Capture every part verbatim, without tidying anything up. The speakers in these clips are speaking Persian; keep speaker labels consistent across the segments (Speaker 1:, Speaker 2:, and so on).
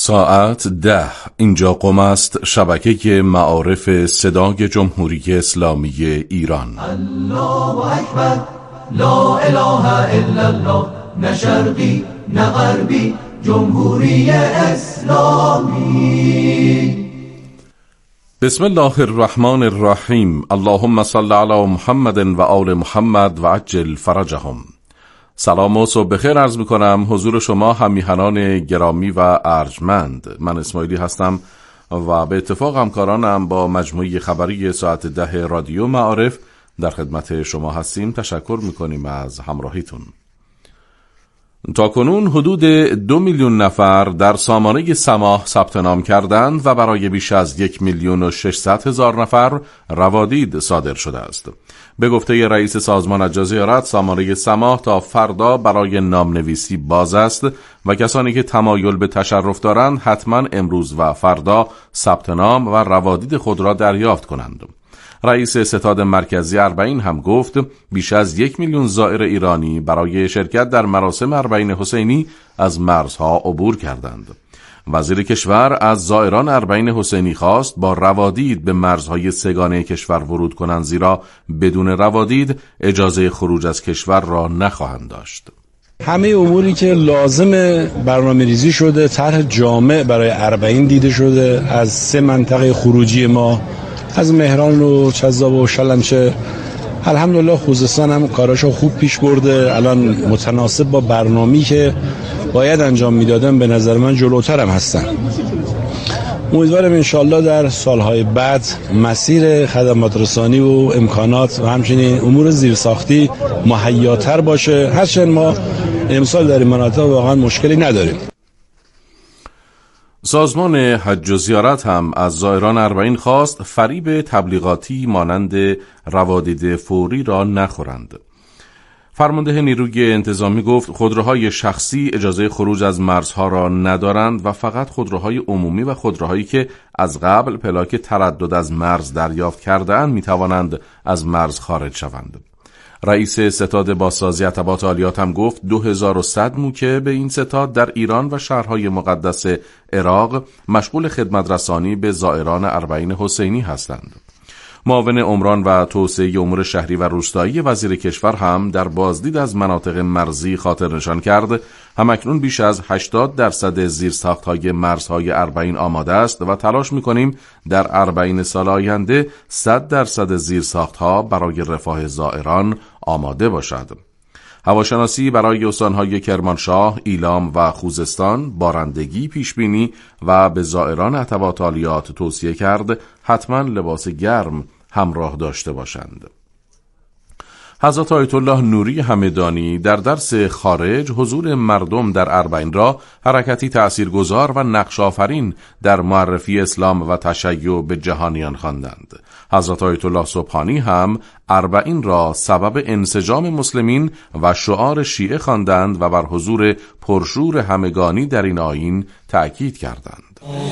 Speaker 1: ساعت ده. اینجا قم است شبکه معارف صدای جمهوری اسلامی ایران.
Speaker 2: الله اکبر، لا اله الا الله، نه شرقی نه غربی، جمهوری اسلامی.
Speaker 1: بسم الله الرحمن الرحیم. اللهم صل علی محمد و آل محمد و عجل فرجهم. سلام و صبح بخیر عرض میکنم حضور شما همیهنان گرامی و ارجمند. من اسماعیلی هستم و به اتفاق همکارانم با مجموعه خبری ساعت ده رادیو معارف در خدمت شما هستیم. تشکر میکنیم از همراهیتون. تا کنون حدود دو میلیون نفر در سامانه سماح ثبت نام کردند و برای بیش از یک میلیون و ششصد هزار نفر روادید صادر شده است. به گفته رئیس سازمان الجزیرات، سامانه سماح تا فردا برای نامنویسی باز است و کسانی که تمایل به تشرف دارند حتما امروز و فردا ثبت نام و روادید خود را دریافت کنند. رئیس ستاد مرکزی اربعین هم گفت بیش از یک میلیون زائر ایرانی برای شرکت در مراسم اربعین حسینی از مرزها عبور کردند. وزیر کشور از زائران اربعین حسینی خواست با روادید به مرزهای سگانه کشور ورود کنند، زیرا بدون روادید اجازه خروج از کشور را نخواهند داشت.
Speaker 3: همه اموری که لازم برنامه ریزی شده، طرح جامع برای اربعین دیده شده. از سه منطقه خروجی ما، از مهران و چذاب و شلمچه، الحمدلله خوزستان هم کاراشو خوب پیش برده. الان متناسب با برنامه‌ای که باید انجام میدادن به نظر من جلوتر هم هستن. امیدوارم انشالله در سالهای بعد مسیر خدمات رسانی و امکانات و همچنین امور زیرساختی مهیاتر باشه. هرچند ما امسال در این مناطق واقعا مشکلی نداریم.
Speaker 1: سازمان حج و زیارت هم از زائران اربعین خواست فریب تبلیغاتی مانند روادید فوری را نخورند. فرمانده نیروی انتظامی گفت خودروهای شخصی اجازه خروج از مرزها را ندارند و فقط خودروهای عمومی و خودروهایی که از قبل پلاک تردد از مرز دریافت کرده‌اند میتوانند از مرز خارج شوند. رئیس ستاد بازسازی ارتباط عالیات هم گفت دو هزار و صد موکه به این ستاد در ایران و شهرهای مقدس عراق مشغول خدمت رسانی به زائران اربعین حسینی هستند. معاون عمران و توسعه امور شهری و روستایی وزیر کشور هم در بازدید از مناطق مرزی خاطر نشان کرد همکنون بیش از هشتاد درصد زیرساخت‌های مرزهای اربعین آماده است و تلاش می‌کنیم در اربعین سال آینده صد درصد زیرساخت‌ها برای رفاه زائران آماده باشد. هواشناسی برای استان‌های کرمانشاه، ایلام و خوزستان بارندگی پیشبینی و به زائران ارتباط عالیات توصیه کرد حتما لباس گرم همراه داشته باشند. حضرت آیت الله نوری همدانی در درس خارج حضور مردم در اربعین را حرکتی تأثیرگذار و نقش آفرین در معرفی اسلام و تشیع به جهانیان خواندند. حضرت آیت الله سبحانی هم اربعین را سبب انسجام مسلمین و شعار شیعه خواندند و بر حضور پرشور همگانی در این آیین تأکید کردند.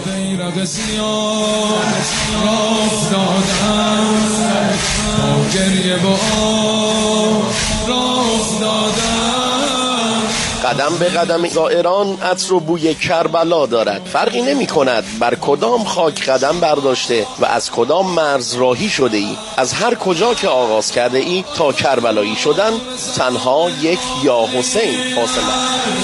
Speaker 4: قدم به قدم زائران عطر و بوی کربلا دارد. فرقی نمی کند بر کدام خاک قدم برداشته و از کدام مرز راهی شده ای. از هر کجا که آغاز کرده ای تا کربلایی شدن تنها یک یا حسین فاصله.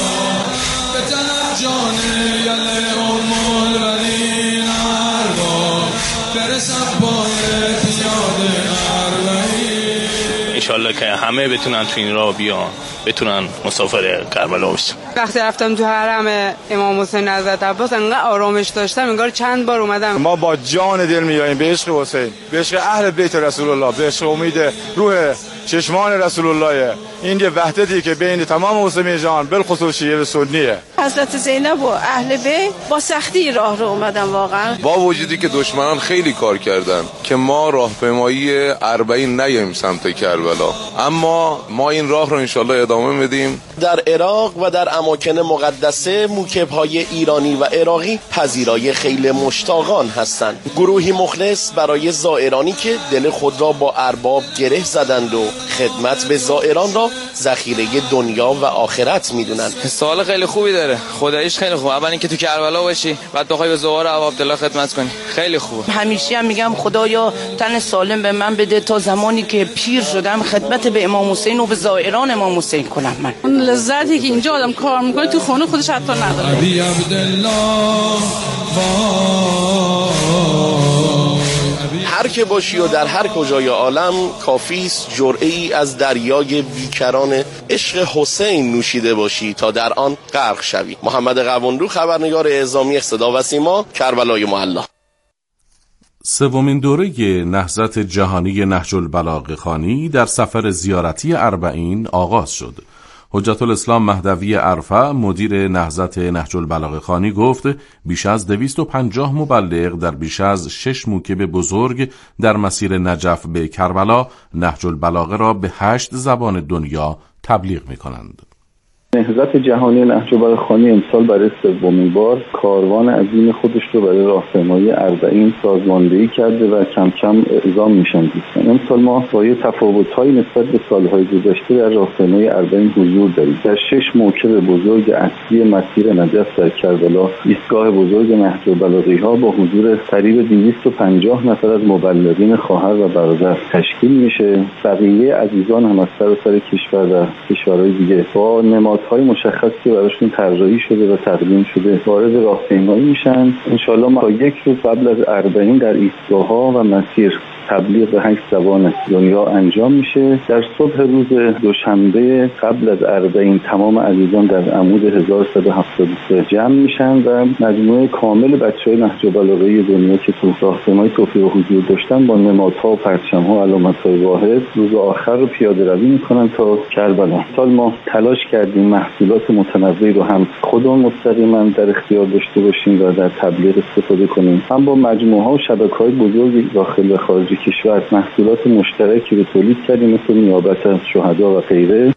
Speaker 5: انشالله که همه بتونن تو این راه بیان، بتونن مسافر کربلا بشن.
Speaker 6: وقتی رفتم تو حرم امام حسین حضرت عباس انقدر آرامش داشتم انگار چند بار اومدم.
Speaker 7: ما با جان دل میاییم به عشق حسین، به عشق اهل بیت رسول الله، به عشق امید روح چشمان رسول الله. این یه وحدتی که بین تمام مسلمان جان بالخصوص شیعه و سنیه.
Speaker 8: حضرت زینب و اهل بیت با سختی راه رو اومدن واقعا.
Speaker 9: با وجودی که دشمنان خیلی کار کردن که ما راهپیمایی اربعین نیاییم سمت کربلا، اما ما این راه رو انشالله ادامه میدیم
Speaker 4: در عراق و در اماکن مقدسه موکب‌های ایرانی و عراقی پذیرای خیل مشتاقان هستند. گروهی مخلص برای زائرانی که دل خود را با ارباب گره زدند و خدمت به زائران را ذخیره دنیا و آخرت میدونند.
Speaker 10: سوال خیلی خوبی داره، خداییش خیلی خوبه. اول اینکه تو کربلا باشی، بعد بخوای به زوار ابو عبدالله خدمت کنی، خیلی خوبه.
Speaker 8: همیشه هم میگم خدایا تن سالم به من بده تا زمانی که پیر شدم خدمت به امام حسین و به زائران امام حسین کنم. من
Speaker 6: اون لذتی که اینجا آدم کار میکنه تو خونه خودش حتی نداره.
Speaker 2: ابی عبدالله
Speaker 4: هر که باشی و در هر کجای عالم کافیست جرعه‌ای از دریای بیکران عشق حسین نوشیده باشی تا در آن غرق شوی. محمد قوانلو، خبرنگار اعزامی صدا و سیما، کربلای معلی.
Speaker 1: سومین دوره نهضت جهانی نهج البلاغه خوانی در سفر زیارتی اربعین آغاز شد. حجت الاسلام مهدوی عرفه مدیر نهضت نهج البلاغه خوانی گفت بیش از دویست و پنجاه مبلغ در بیش از شش موکب بزرگ در مسیر نجف به کربلا نهج البلاغه را به هشت زبان دنیا تبلیغ می کنند.
Speaker 11: نهضت جهانی نهج البلاغه خوانی امسال برای سومین بار کاروان عظیم خودش رو برای راهپیمایی اربعین سازماندهی کرده و کم کم اعزام میشن دوستان. امسال ما با یه تفاوت‌های نسبت به سالهای گذشته در راهپیمایی اربعین حضور داریم. در شش موکب بزرگ اصلی مسیر نجف در کربلا ایستگاه بزرگ نهج البلاغی‌ها با حضور قریب دویست و پنجاه نفر از مبلغین خواهر و برادر تشکیل میشه. بقیه عزیزان هم از سراسر کشور و کشورهای دیگه با نماد های مشخص که براشون طراحی شده و تقدیم شده وارد راهپیمایی میشن. انشالله ما یک روز قبل از اربعین در ایستگاه‌ها و مسیر تبلیغ به هشت زبان دنیا انجام میشه. در صبح روز دوشنبه قبل از اربعین تمام عزیزان در عمود هزار و صد و هفتاد و سه جمع میشن و مجموعه کامل بچهای نهج البلاغه دنیا که تو راهپیمایی توفیق حضور داشتن با نمادها و پرچم‌ها و علامت‌های واحد روز آخر رو پیاده روی میکنن تا کربلا. سال ما تلاش کردیم محصولات متنوعی رو هم خودمون مستقیما در اختیار داشته باشیم و در تبلیغ استفاده کنیم، هم با مجموعه‌ها و شبکه‌های بزرگ داخل و خارج کشور محصولات مشترکی رو تولید کردیم مثل نیابت از شهدا و غیره.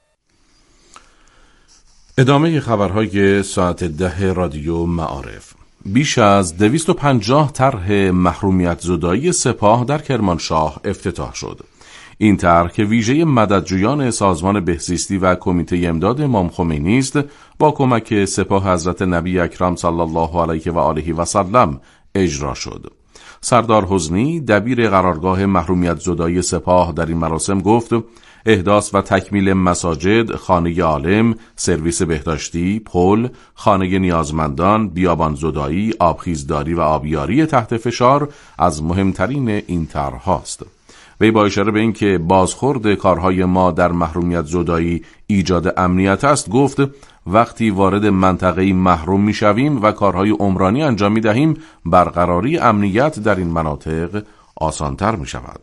Speaker 1: ادامه خبرهای ساعت ده رادیو معارف. بیش از دویست و پنجاه طرح محرومیت زدایی سپاه در کرمانشاه افتتاح شد. این طرح که ویژه مددجویان سازمان بهزیستی و کمیته امداد امام خمینی است با کمک سپاه حضرت نبی اکرم صلی الله علیه و آله و سلم اجرا شد. سردار حزنی دبیر قرارگاه محرومیت زدایی سپاه در این مراسم گفت احداث و تکمیل مساجد، خانه عالم، سرویس بهداشتی، پل، خانه نیازمندان، بیابان زدایی، آبخیزداری و آبیاری تحت فشار از مهمترین این طرح‌هاست. وی با اشاره به اینکه بازخورد کارهای ما در محرومیت زدایی ایجاد امنیت است گفت وقتی وارد منطقه‌ای محروم می‌شویم و کارهای عمرانی انجام می‌دهیم برقراری امنیت در این مناطق آسان‌تر می‌شود.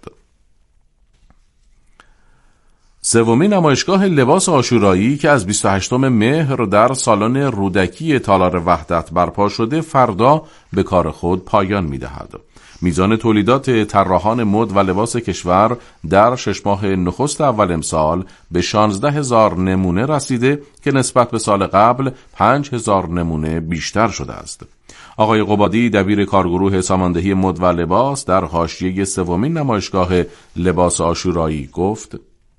Speaker 1: سومین نمایشگاه لباس عاشورایی که از بیست و هشتم مهر در سالن رودکی تالار وحدت برپا شده فردا به کار خود پایان می‌دهد. میزان تولیدات طراحان مد و لباس کشور در شش ماه نخست اول امسال به شانزده هزار نمونه رسیده که نسبت به سال قبل پنج هزار نمونه بیشتر شده است. آقای قبادی دبیر کارگروه ساماندهی مد و لباس در حاشیه سومین نمایشگاه لباس عاشورایی گفت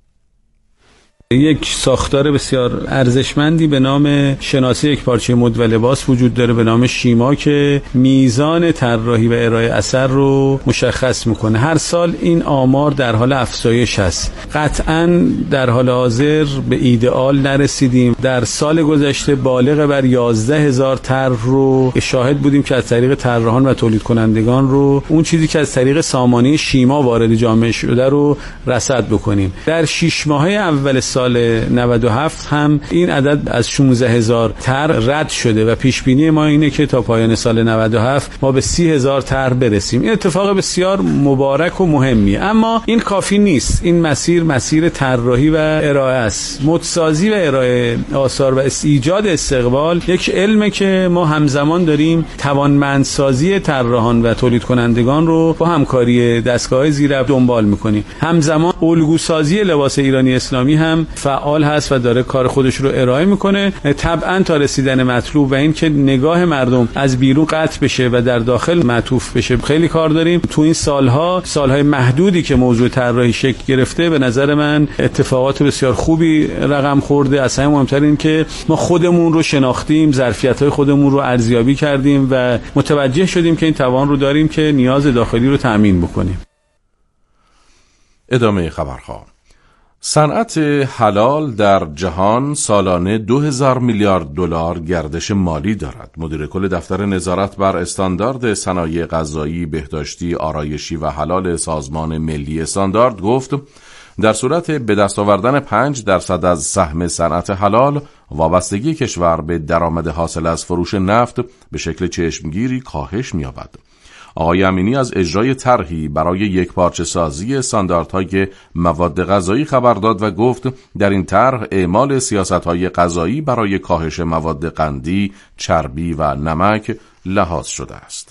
Speaker 12: یک ساختار بسیار ارزشمندی به نام شناسی یک پارچه مد و لباس وجود داره به نام شیما که میزان طراحی و ارائه اثر رو مشخص میکنه. هر سال این آمار در حال افزایش هست. قطعاً در حال حاضر به ایدئال نرسیدیم. در سال گذشته بالغ بر یازده هزار طرح رو شاهد بودیم که از طریق طراحان و تولید کنندگان رو اون چیزی که از طریق سامانه شیما وارد جامعه شده رو رصد بکنیم. در شش ماهه اول سال نود و هفت هم این عدد از شانزده هزار طرح رد شده و پیش بینی ما اینه که تا پایان سال نود و هفت ما به سی هزار طرح برسیم. این اتفاق بسیار مبارک و مهمیه، اما این کافی نیست. این مسیر مسیر طراحی و ارائه است. مدسازی و ارائه آثار و ایجاد استقبال یک علمه که ما همزمان داریم توانمندسازی طراحان و تولید کنندگان رو با همکاری دستگاه‌های زیربط دنبال می‌کنیم. همزمان الگوسازی لباس ایرانی اسلامی هم هم فعال هست و داره کار خودش رو ارائه میکنه. طبعا تا رسیدن مطلوب و این که نگاه مردم از بیرون قطع بشه و در داخل معطوف بشه خیلی کار داریم. تو این سالها سالهای محدودی که موضوع طراحی شکل گرفته به نظر من اتفاقات بسیار خوبی رقم خورده. از همه مهمتر این که ما خودمون رو شناختیم، ظرفیت‌های خودمون رو ارزیابی کردیم و متوجه شدیم که این توان رو داریم که نیاز داخلی رو تأمین بکنیم.
Speaker 1: ادامه خبرها. صنعت حلال در جهان سالانه دو هزار میلیارد دلار گردش مالی دارد. مدیر کل دفتر نظارت بر استاندارد صنایع غذایی، بهداشتی، آرایشی و حلال سازمان ملی استاندارد گفت در صورت به دست آوردن پنج درصد از سهم صنعت حلال، وابستگی کشور به درآمد حاصل از فروش نفت به شکل چشمگیری کاهش می‌یابد. آقای امینی از اجرای طرحی برای یکپارچه سازی استانداردهای مواد غذایی خبر داد و گفت در این طرح اعمال سیاست‌های غذایی برای کاهش مواد قندی، چربی و نمک لحاظ شده است.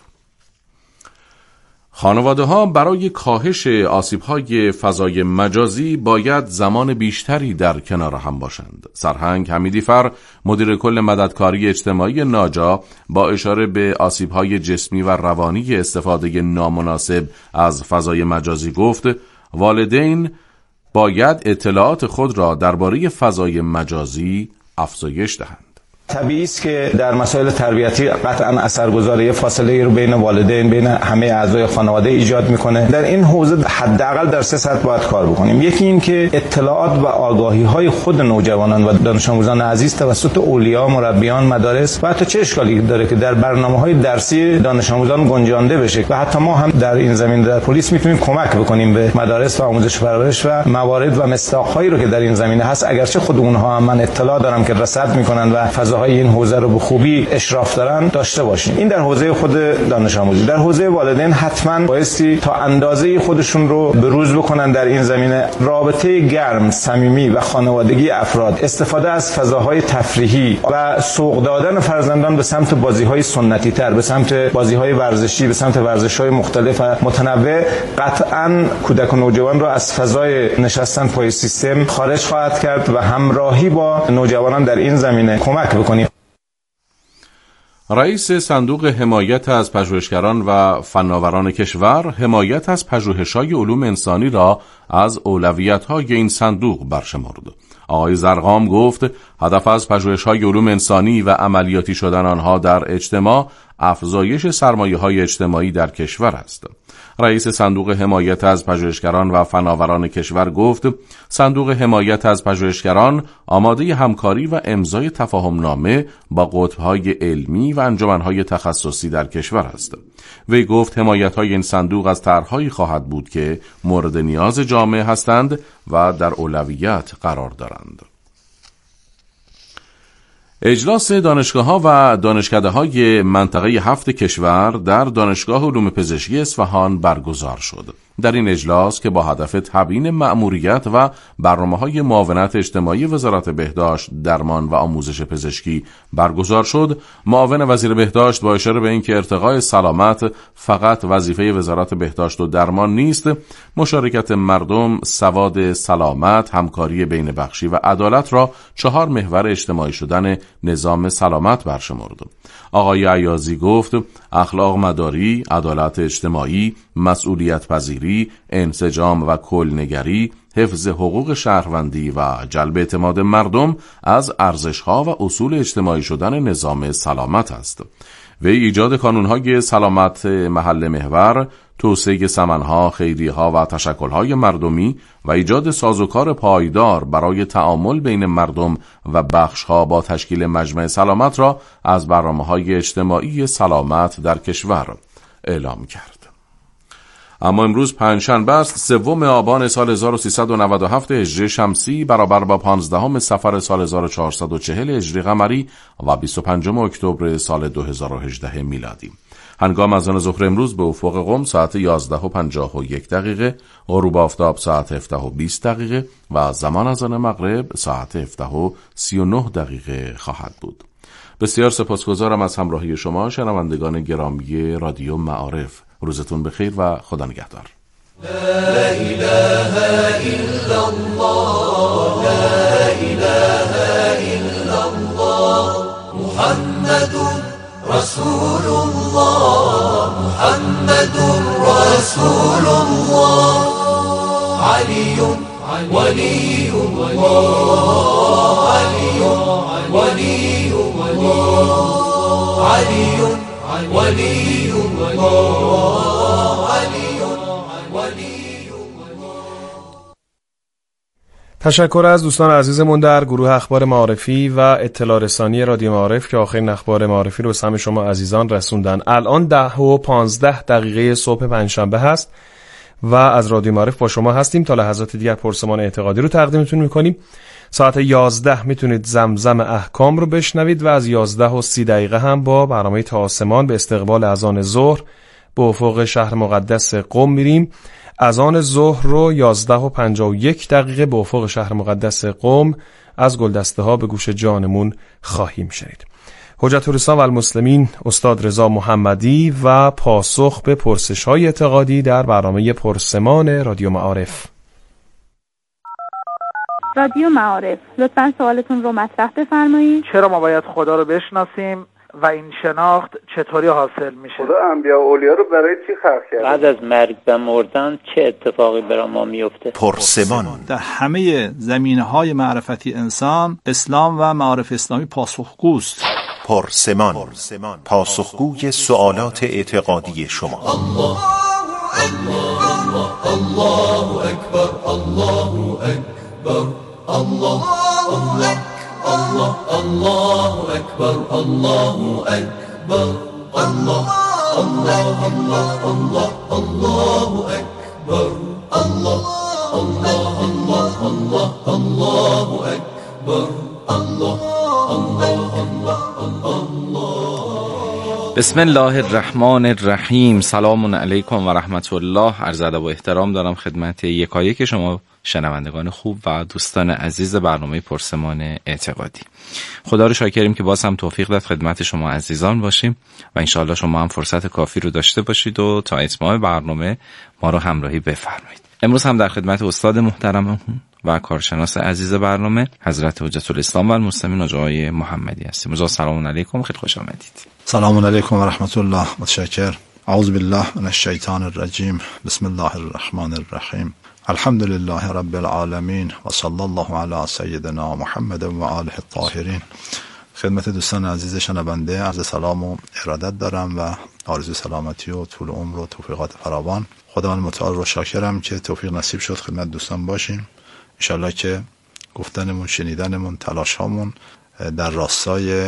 Speaker 1: خانواده‌ها برای کاهش آسیب‌های فضای مجازی باید زمان بیشتری در کنار هم باشند. سرهنگ حمیدی‌فر، مدیر کل مددکاری اجتماعی ناجا، با اشاره به آسیب‌های جسمی و روانی استفاده نامناسب از فضای مجازی گفت والدین باید اطلاعات خود را درباره فضای مجازی افزایش دهند.
Speaker 13: طبیعی است که در مسائل تربیتی قطعا اثرگذاری فاصله رو بین والدین، بین همه اعضای خانواده ایجاد میکنه. در این حوزه حداقل در سه سطح باید کار بکنیم. یکی این که اطلاعات و آگاهی های خود نوجوانان و دانش آموزان عزیز توسط اولیا، مربیان، مدارس و حتی چه اشکالی داره که در برنامه‌های درسی دانش آموزان گنجانده بشه و حتی ما هم در این زمینه در پلیس میتونیم کمک بکنیم به مدارس و آموزش پرورش و موارد و مصداق‌هایی رو که در این زمینه هست، اگرچه خود اونها هم من اطلاع دارم که رصد میکنن و های این حوزه رو به خوبی اشراف دارن داشته باشیم. این در حوزه خود دانش آموزی. در حوزه والدین حتما بایستی تا اندازه خودشون رو بروز بکنن در این زمینه. رابطه گرم، صمیمی و خانوادگی افراد، استفاده از فضاهای تفریحی و سوق دادن فرزندان به سمت بازی‌های سنتی تر، به سمت بازی‌های ورزشی، به سمت ورزش‌های مختلف و متنوع قطعاً کودک و نوجوان رو از فضای نشستن پای سیستم خارج خواهد کرد و همراهی با نوجوانان در این زمینه کمک بکنیم.
Speaker 1: رئیس صندوق حمایت از پژوهشگران و فناوران کشور حمایت از پژوهش‌های علوم انسانی را از اولویت‌های این صندوق برشمرد. آقای زرقام گفت هدف از پژوهش‌های علوم انسانی و عملیاتی شدن آنها در اجتماع افزایش سرمایه‌های اجتماعی در کشور است. رئیس صندوق حمایت از پژوهشگران و فناوران کشور گفت صندوق حمایت از پژوهشگران آماده همکاری و امضای تفاهمنامه با قطب‌های علمی و انجمن‌های تخصصی در کشور است. وی گفت حمایت‌های این صندوق از طرح‌هایی خواهد بود که مورد نیاز جامعه هستند و در اولویت قرار دارند. اجلاس دانشگاه‌ها و دانشکده‌های منطقه هفت کشور در دانشگاه علوم پزشکی اصفهان برگزار شد. در این اجلاس که با هدف تبیین مأموریت و برنامه‌های معاونت اجتماعی وزارت بهداشت، درمان و آموزش پزشکی برگزار شد، معاون وزیر بهداشت با اشاره به اینکه ارتقاء سلامت فقط وظیفه وزارت بهداشت و درمان نیست، مشارکت مردم، سواد سلامت، همکاری بین بخشی و عدالت را چهار محور اجتماعی شدن نظام سلامت برشمرد. آقای عیاضی گفت اخلاق مداری، عدالت اجتماعی، مسئولیت پذیری، انسجام و کلنگری، حفظ حقوق شهروندی و جلب اعتماد مردم از ارزش‌ها و اصول اجتماعی شدن نظام سلامت است. وی ایجاد کانون‌های سلامت محل محور، توسعه سمن‌ها، خیریه‌ها و تشکل‌های مردمی و ایجاد سازوکار پایدار برای تعامل بین مردم و بخش‌ها با تشکیل مجمع سلامت را از برنامه‌های اجتماعی سلامت در کشور اعلام کرد. اما امروز پنجشنبه است، سوم آبان سال هزار و سیصد و نود و هفت هجری شمسی برابر با پانزدهم صفر سال هزار و چهارصد و چهل هجری قمری و بیست و پنجم اکتبر سال دو هزار و هجده میلادی. هنگام اذان ظهر امروز به افق قم ساعت یازده و پنجاه و یک دقیقه، غروب آفتاب ساعت هفده و بیست دقیقه و زمان اذان مغرب ساعت هفده و سی و نه دقیقه خواهد بود. بسیار سپاسگزارم از همراهی شما شنوندگان گرامی رادیو معارف. روزتون بخیر و خدا نگهدار.
Speaker 2: لا إله إلا الله لا إله إلا الله محمد رسول الله محمد رسول الله علي ولي الله علي ولي الله علي ولي الله علي ولي.
Speaker 14: تشکر از دوستان عزیزمون در گروه اخبار معارفی و اطلاع رسانی رادیو معارف که آخرین اخبار معارفی رو سهم شما عزیزان رسوندن. الان ده و پانزده دقیقه صبح پنجشنبه هست و از رادیو معارف با شما هستیم. تا لحظات دیگر پرسمان اعتقادی رو تقدیمتون میکنیم. ساعت یازده میتونید زمزم احکام رو بشنوید و از یازده و سی دقیقه هم با برنامه تا آسمان به استقبال اذان ظهر به افق شهر مقدس قم میریم. اذان ظهر رو یازده و پنجاه و یک دقیقه به افق شهر مقدس قم از گلدسته ها به گوش جانمون خواهیم شنید. حجت الاسلام و المسلمین استاد رضا محمدی و پاسخ به پرسش های اعتقادی در برنامه پرسمان رادیو معارف.
Speaker 15: رادیو معارف، لطفاً سوالتون رو مطرح بفرمایید.
Speaker 16: چرا ما باید خدا رو بشناسیم و این شناخت چطوری حاصل میشه؟
Speaker 11: خدا انبیا و اولیا رو برای چی خلق کرده؟
Speaker 17: بعد از مرگ و مردن چه اتفاقی برای ما میفته؟
Speaker 18: پرسمان.
Speaker 19: در همه زمینه‌های معرفتی انسان، اسلام و معارف اسلامی پاسخگوست.
Speaker 18: پرسمان، پاسخگوی سوالات اعتقادی شما.
Speaker 2: الله الله الله اکبر الله اکبر الله الله الله الله اکبر الله اکبر الله الله الله الله الله اکبر الله الله الله الله الله اکبر الله الله الله الله.
Speaker 20: بسم الله الرحمن الرحیم. سلام علیکم و رحمت الله. عرض ادب و احترام دارم خدمت یکایک شما شنوندگان خوب و دوستان عزیز برنامه پرسمان اعتقادی. خدا رو شاکریم که باز هم توفیق داد خدمت شما عزیزان باشیم و انشاءالله شما هم فرصت کافی رو داشته باشید و تا اتمام برنامه ما رو همراهی بفرمایید. امروز هم در خدمت استاد محترم و کارشناس عزیز برنامه حضرت حجت الاسلام و المسلمین آقای محمدی هستیم. مجا سلام علیکم، خیلی خوش آمدید.
Speaker 21: سلام علیکم و رحمت الله. متشکر. اعوذ بالله من الشیطان الرجیم. بسم الله الرحمن الرحیم. الحمد لله رب العالمین و صلی الله علی سیدنا محمد و آله الطاهرین. خدمت دوستان عزیز شنونده عرض سلام و ارادت دارم و آرزوی سلامتی و طول عمر و توفیقات فراوان. خداوند متعال رو شاکرم که توفیق نصیب شد خدمت دوستان باشیم. انشالله که گفتنمون، شنیدنمون، تلاشامون در راستای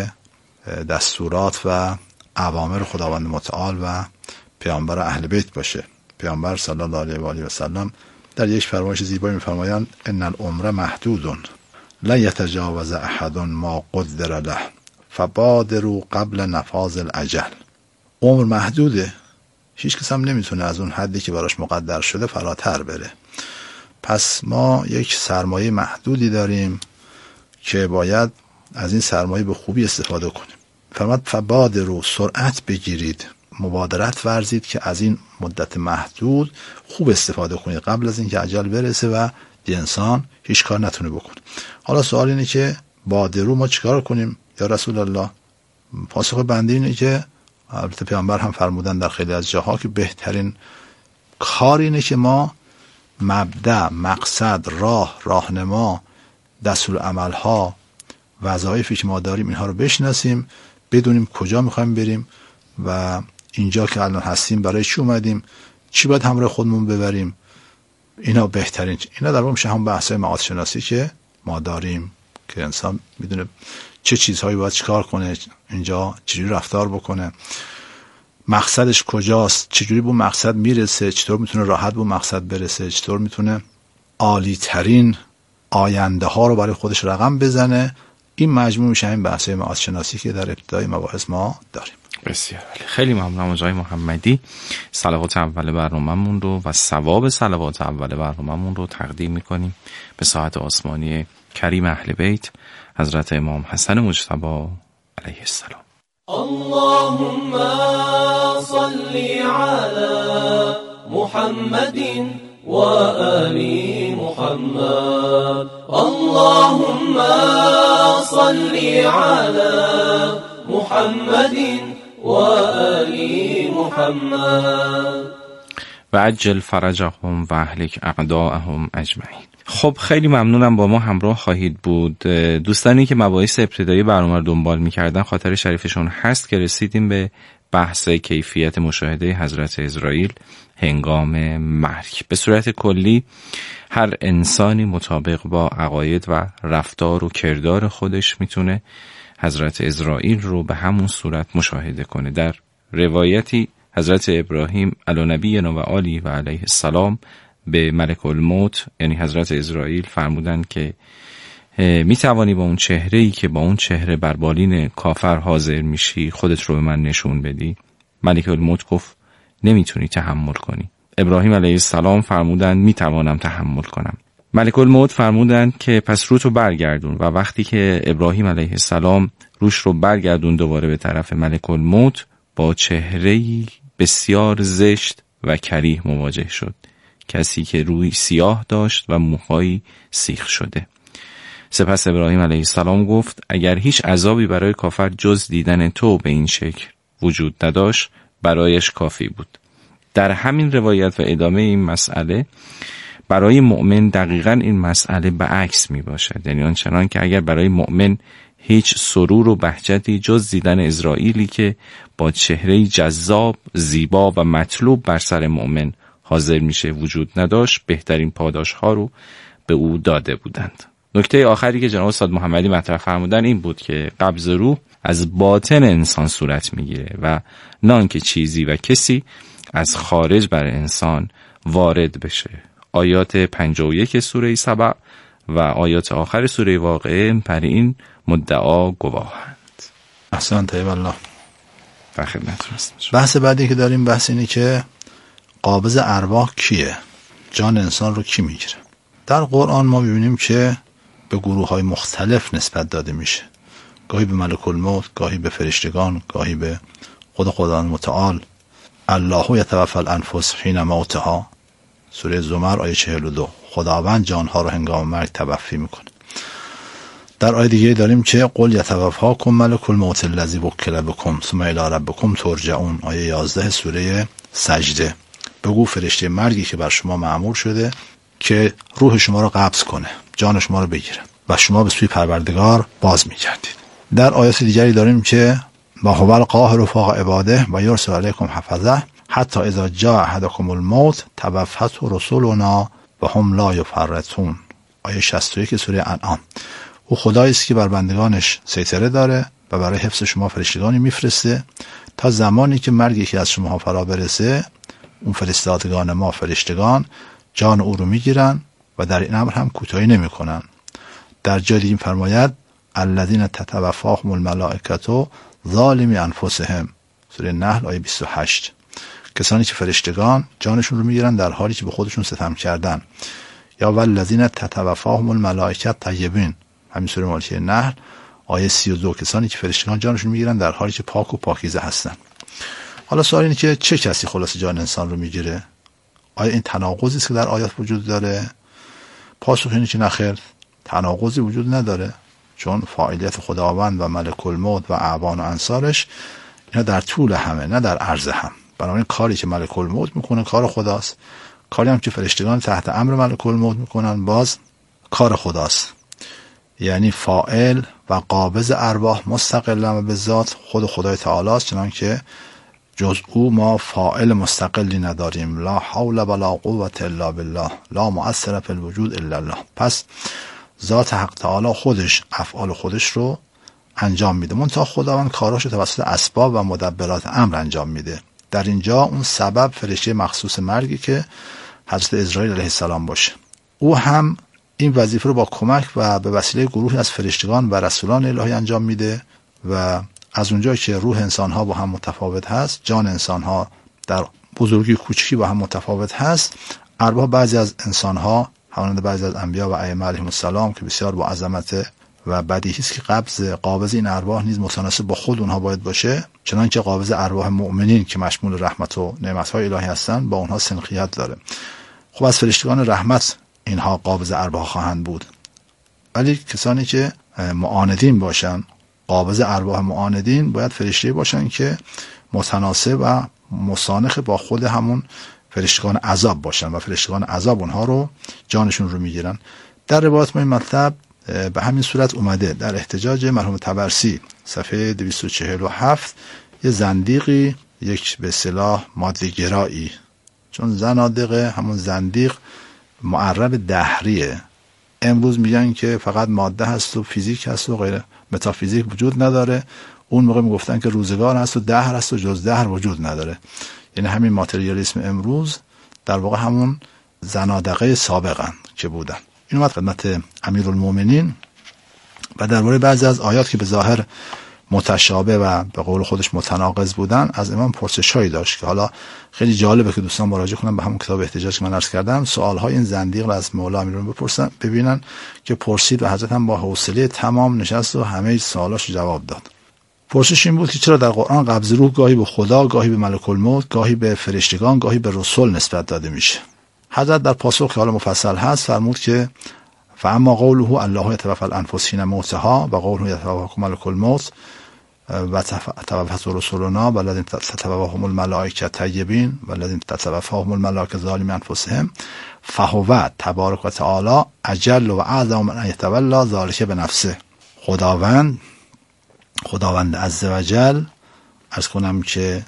Speaker 21: دستورات و اوامر خداوند متعال و پیامبر اهل بیت باشه. پیامبر صلی الله علیه و آله و سلم در یک فرمایش زیبایی می‌فرمایند ان العمر محدود لا یتجاوز احد ما قدر له فبادروا قبل نفاذ الاجل. عمر محدوده، هیچ کس هم نمیتونه از اون حدی که براش مقدر شده فراتر بره. پس ما یک سرمایه محدودی داریم که باید از این سرمایه به خوبی استفاده کنیم. فرمود فبادروا، سرعت بگیرید، مبادرت ورزید که از این مدت محدود خوب استفاده کنید قبل از اینکه اجل برسه و انسان هیچ کار نتونه بکنه. حالا سوال اینه که بادرو ما چیکار کنیم یا رسول الله؟ پاسخ بنده اینه که البته پیامبر هم فرمودن در خیلی از جاها که بهترین کار اینه که ما مبدأ، مقصد، راه، راهنما، دستور عملها، وظایفی که ما داریم اینها رو بشناسیم، بدونیم کجا میخوایم بریم و اینجا که الان هستیم برای چی اومدیم، چی باید همراه خودمون ببریم. اینا بهترین، اینا در واقع میشه هم بحث‌های معاد شناسی که ما داریم که انسان میدونه چه چیزهایی باید چیکار کنه، اینجا چجوری رفتار بکنه، مقصدش کجاست، چجوری به مقصد میرسه، چطور میتونه راحت به مقصد برسه، چطور میتونه عالی ترین آینده ها رو برای خودش رقم بزنه. این مجموع میشه این بحث‌های معاد شناسی که در ابتدای مباحث ما داریم.
Speaker 20: بسیار خیلی ممنونم آقای محمدی. صلوات اول برنامه‌مون رو و ثواب صلوات اول برنامه‌مون رو تقدیم می‌کنیم به ساعت آسمانی کریم اهل بیت حضرت امام حسن مجتبی علیه السلام.
Speaker 2: اللهم صل على محمد وآل محمد اللهم صل على محمد وآل محمد
Speaker 20: و عجل فرجهم و اهلک اعداءهم اجمعین. خب خیلی ممنونم با ما همراه خواهید بود. دوستانی که مباحث ابتدایی برنامه رو دنبال می‌کردن خاطر شریفشون هست که رسیدیم به بحث کیفیت مشاهده حضرت عزرائیل هنگام مرگ. به صورت کلی هر انسانی مطابق با عقاید و رفتار و کردار خودش میتونه حضرت عزرائیل رو به همون صورت مشاهده کنه. در روایتی حضرت ابراهیم علی نبینا و آله و علیه السلام به ملک الموت یعنی حضرت عزرائیل فرمودند که می توانی با اون چهره‌ای که با اون چهره بر بالین کافر حاضر میشی خودت رو به من نشون بدی؟ ملک الموت گفت نمیتونی تحمل کنی. ابراهیم علیه السلام فرمودند می توانم تحمل کنم. ملک الموت فرمودند که پس روتو برگردون و وقتی که ابراهیم علیه السلام روش رو برگردون دوباره به طرف ملک الموت با چهره‌ای بسیار زشت و کریه مواجه شد. کسی که روی سیاه داشت و موهایی سیخ شده. سپس ابراهیم علیه السلام گفت اگر هیچ عذابی برای کافر جز دیدن تو به این شکل وجود نداشت برایش کافی بود. در همین روایت و ادامه این مسئله برای مؤمن دقیقاً این مسئله به عکس می باشد. یعنی آنچنان که اگر برای مؤمن هیچ سرور و بهجتی جز دیدن عزرائیلی که با چهره جذاب، زیبا و مطلوب بر سر مؤمن حاضر میشه وجود نداشت، بهترین پاداش ها رو به او داده بودند. نکته آخری که جناب استاد محمدی مطرح فرمودن این بود که قبض روح از باطن انسان صورت میگیره و نه آنکه چیزی و کسی از خارج بر انسان وارد بشه. آیات پنجاه و یک سوره سبع و آیات آخر سوره واقعه پر این مدعا گواهند.
Speaker 21: احسنت والله.
Speaker 20: در خدمتتون هستم.
Speaker 21: بحث بعدی که داریم بحث اینه که قابض ارواح کیه؟ جان انسان رو کی میگیره؟ در قرآن ما میبینیم که به گروه های مختلف نسبت داده میشه. گاهی به ملک الموت، گاهی به فرشتگان، گاهی به خود خداوند متعال. الله یتوفی الانفس حین موتها، سوره زمر آیه چهل و دو. خداوند جانها رو هنگام مرگ توفی میکنه. در آیه دیگه داریم که قل یتوفاکم ملک الموت الذی وکل بکم ثم الی ربکم ترجعون، آیه یازده سوره سجده. بگو فرشته مرگی که بر شما مأمور شده که روح شما رو قبض کنه، جان شما رو بگیره و شما به سوی پروردگار باز می‌گردید. در آیات دیگری داریم که ما هو القاهر فوق عباده و یرسل علیکم حفظه حتی اذا جاء احدکم الموت توفته رسولنا و هم لا یفرطون، آیه شصت و یک سوره انعام. او خدایی است که بر بندگانش سیطره داره و برای حفظ شما فرشتگانی میفرسته تا زمانی که مرگی که از شما فرا برسه اون فرستادگان ما فرشتگان جان او رو میگیرن و در این امر هم کوتاهی نمیکنن. در جای دیگه فرماید الذین تتوفاهم الملائکه ظالمی انفسهم، سوره نحل آیه بیست و هشت. کسانی که فرشتگان جانشون رو میگیرن در حالی که به خودشون ستم کردن. یا والذین تتوفاهم الملائکه طیبین، همین سوره مالکیه نحل آیه سی و دو. کسانی که فرشتگان جانشون میگیرن در حالی که پاک و پاکیزه هستن. حالا سوال اینه که چه کسی خلاص جان انسان رو میگیره؟ آیا این تناقضی است که در آیات وجود داره؟ پاسخ اینه که نخیر، تناقضی وجود نداره، چون فاعلیت خداوند و ملک الموت و اعوان و انصارش اینا در طول همه نه در عرض هم. بنابراین کاری که ملک الموت میکنه کار خداست، کاری هم که فرشتگان تحت امر ملک الموت میکنن باز کار خداست. یعنی فاعل و قابض ارواح مستقلا و به ذات خود خدای تعالی است، چنان که جز او ما فاعل مستقلی نداریم. لا حول ولا قوة الا بالله، لا مؤثر فی الوجود الا الله. پس ذات حق تعالی خودش افعال خودش رو انجام میده، منتها خداوند کاراش رو توسط اسباب و مدبرات امر انجام میده. در اینجا اون سبب فرشته مخصوص مرگی که حضرت عزرائیل علیه السلام باشه، او هم این وظیفه رو با کمک و به وسیله گروهی از فرشتگان و رسولان الهی انجام میده و از اونجایی که روح انسان‌ها با هم متفاوت هست، جان انسان‌ها در بزرگی کوچکی با هم متفاوت هست، ارواح بعضی از انسان‌ها همانند بعضی از انبیا و ائمه علیهم السلام که بسیار با عظمت و بدیهی است که قبض قابض این ارواح نیز متناسب با خود اونها باید باشه، چنانکه قابض ارواح مؤمنین که مشمول رحمت و نعمت‌های الهی هستند با اونها سنخیت داره. خب از فرشتگان رحمت اینها قابض ارواح خواهند بود، ولی کسانی که معاندین باشن، قابض ارواح معاندین باید فرشته باشن که متناسب و مسانخ با خود همون فرشتگان عذاب باشن و فرشتگان عذاب اونها رو جانشون رو میگیرن. در روایت ما این مطلب به همین صورت اومده. در احتجاج مرحوم طبرسی صفحه دویست و چهل و هفت یه زندیقی، یک به اصطلاح ماده گرایی، چون زنادقه همون زندیق معرب دهریه، امروز میگن که فقط ماده هست و فیزیک هست و غیره، متافیزیک وجود نداره. اون موقع میگفتن که روزگار هست و دهر هست و جز دهر وجود نداره. یعنی همین ماتریالیسم امروز در واقع همون زنادقه سابقن که بودن. این اومد خدمت امیرالمومنین و درباره بعضی از آیات که به ظاهر متشابه و به قول خودش متناقض بودن از امام پرسش‌هایی داشت که حالا خیلی جالبه که دوستان مراجعه کنن به همون کتاب احتجاج که من عرض کردم، سوال‌های این زندیق رو از مولا امیرالمومنین بپرسن، ببینن که پرسید و حضرت هم با حوصله تمام نشست و همه سوالاشو جواب داد. پرسش این بود که چرا در قرآن قبض روح گاهی به خدا، گاهی به ملک الموت، گاهی به فرشتگان، گاهی به رسول نسبت داده میشه؟ حضرت در پاسخ که حالا مفصل هست فرمود که فاما قوله الله یتوفی الانفس حین موتها و قوله یتوفاکم ملک الموت و توفت رسولنا و الذین تتوفاهم الملائکه طیبین و الذین تتوفاهم الملائکه ظالمین انفسهم فهو تبارک و تعالی اجل و اعظم من ان یتولی ذلک بنفسه. خداوند خداوند عزوجل عرض کنم که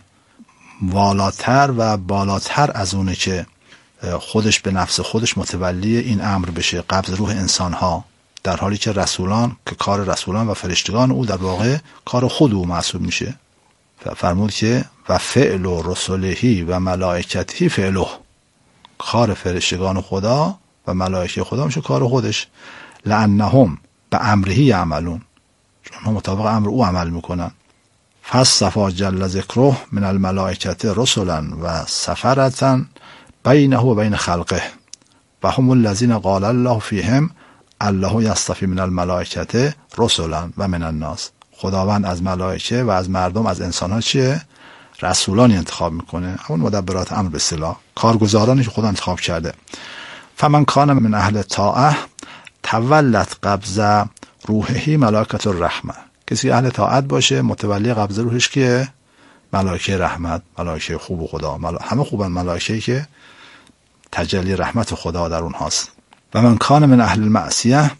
Speaker 21: والاتر و بالاتر از اونه که خودش به نفس خودش متولی این امر بشه، قبض روح انسان ها، در حالی که رسولان که کار رسولان و فرشتگان او در واقع کار خود او محسوب میشه. فرمود که و فعل و رسولهی و ملائکتی فعله، کار فرشتگان خدا و ملائکه خدا میشه کار خودش. لانهم به امرهی عملون، چون مطابق امر او عمل میکنن. فصفا جل ذکره من الملائکه رسلا و سفرة بینه و بین خلقه و هم الذین قال الله فیهم الله یصطفی من الملائکه رسلا و من الناس. خداوند از ملائکه و از مردم، از انسان ها چیه؟ رسولانی انتخاب میکنه، همون مدبرات امر به اصطلاح، کارگزارانی که خدا انتخاب کرده. فمن کان من اهل طاعه تولت قبض روحی ملائکه الرحمه، کسی اهل طاعت باشه متولی قبض روحش که ملائکه رحمت، ملائکه خوب خدا، ملا... همه خوبن ملائکه‌ای که تجلی رحمت خدا در اونهاست. و من کان من اهل المعصیه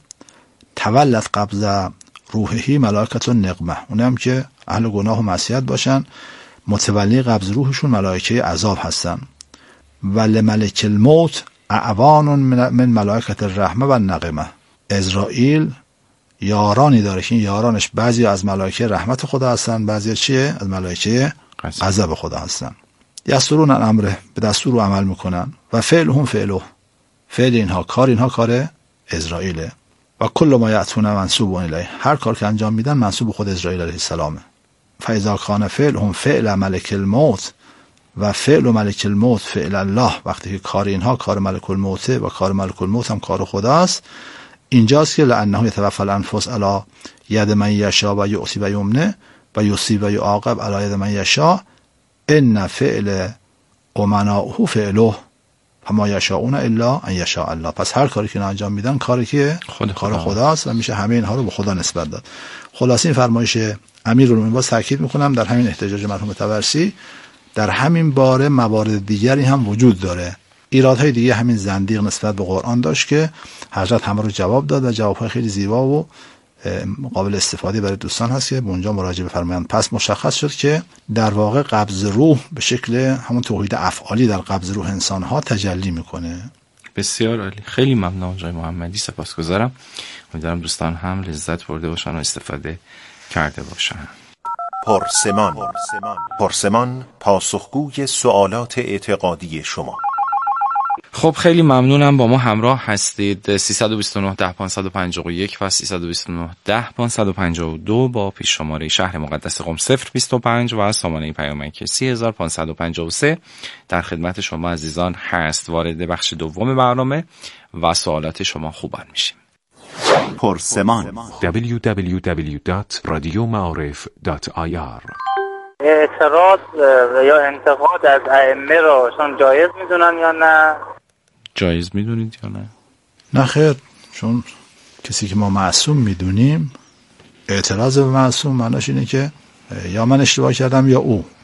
Speaker 21: تولت قبض روحی ملائکه النقمه، اونم که اهل گناه و معصیت باشن متولی قبض روحشون ملائکه عذاب هستن. و لملک الموت اعوان من ملائکه الرحمه و النقمه، اسرائیل یارانی داره که این یارانش بعضی از ملائکه رحمت خدا هستن، بعضی چیه؟ از ملائکه عذاب خدا هستن. یسرون الامر، به دستور و عمل میکنن. و فعلهم فعله، فعل اینها، کار اینها کار اسرائیله. و کل ما یأتون منسوب الیه، هر کار که انجام میدن منسوب خود اسرائیل علیه السلامه. فاذا کان فعلهم فعل ملک الموت و فعل ملک الموت فعل الله، وقتی که کار اینها کار ملک الموت و کار ملک الموت هم کار خداست، اینجاست که لانه یتوفی الانفس علی ید من یشاء و یؤتی و یمنه و یصیب و یعاقب علی ید من یشاء ان فعل امناؤه فعله فما یشاءون الا ان یشاء الله. پس هر کاری که انجام میدن کاری که خود کار خداست و میشه همه اینها رو به خدا نسبت داد. خلاصه این فرمایش امیرالمومنین باز تاکید میکنم در همین احتجاج مرحوم طبرسی در همین باره موارد دیگری هم وجود داره. ایرادهای دیگه همین زندیق نسبت به قرآن داشت که حضرت همه رو جواب داد و جوابهای خیلی زیبا و قابل استفاده برای دوستان هست که به اونجا مراجعه بفرمایند. پس مشخص شد که در واقع قبض روح به شکل همون توحید افعالی در قبض روح انسان ها تجلی میکنه.
Speaker 20: بسیار عالی، خیلی ممنون جای محمدی، سپاسگزارم. امیدوارم دوستان هم لذت برده باشن و استفاده کرده باشن.
Speaker 18: پرسمان پرسمان پاسخگوی سوالات اعتقادی شما.
Speaker 20: خب خیلی ممنونم با ما همراه هستید. سیصد و بیست و نه ده پانصد و پنجاه و یک و سیصد و بیست و نه ده پانصد و پنجاه و دو با پیش شماره شهر مقدس قم صفر بیست و پنج و سامانه پیامک سی هزار و پانصد و پنجاه و سه در خدمت شما عزیزان هست. وارد بخش دوم برنامه و سوالات شما خوبان میشیم.
Speaker 18: پرسمان.
Speaker 3: دبلیو دبلیو دبلیو دات رادیو معارف دات آی آر.
Speaker 17: اعتراض یا انتقاد از ائمه رو شون جایز میدونن یا نه؟
Speaker 20: جایز میدونید یا نه؟
Speaker 21: نه خیر، چون کسی که ما معصوم میدونیم، اعتراض به معصوم معناش اینه که یا من اشتباه کردم یا او.